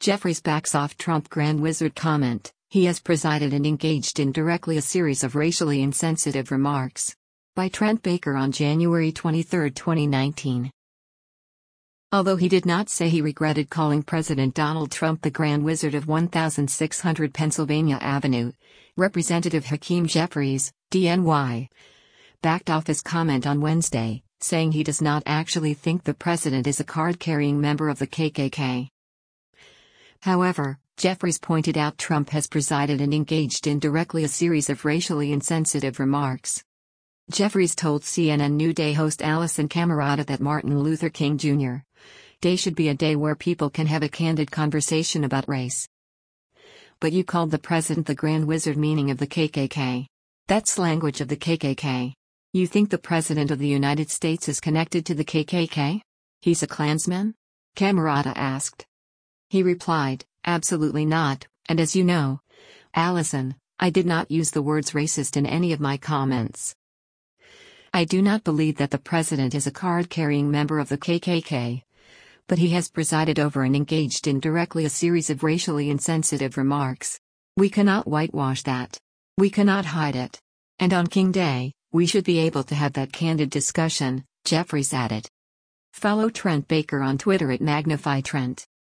Jeffries backs off Trump Grand Wizard comment. He has presided and engaged in directly a series of racially insensitive remarks. By Trent Baker on January 23, 2019. Although he did not say he regretted calling President Donald Trump the Grand Wizard of 1600 Pennsylvania Avenue, Representative Hakeem Jeffries, DNY, backed off his comment on Wednesday, saying he does not actually think the president is a card-carrying member of the KKK. However, Jeffries pointed out Trump has presided and engaged in directly a series of racially insensitive remarks. Jeffries told CNN New Day host Alisyn Camerota that Martin Luther King Jr. Day should be a day where people can have a candid conversation about race. But you called the president the Grand Wizard, meaning of the KKK. That's language of the KKK. You think the president of the United States is connected to the KKK? He's a Klansman? Camerota asked. He replied, absolutely not, and as you know, Alisyn, I did not use the words racist in any of my comments. I do not believe that the president is a card-carrying member of the KKK. But he has presided over and engaged in directly a series of racially insensitive remarks. We cannot whitewash that. We cannot hide it. And on King Day, we should be able to have that candid discussion, Jeffries added. Follow Trent Baker on Twitter at MagnifyTrent.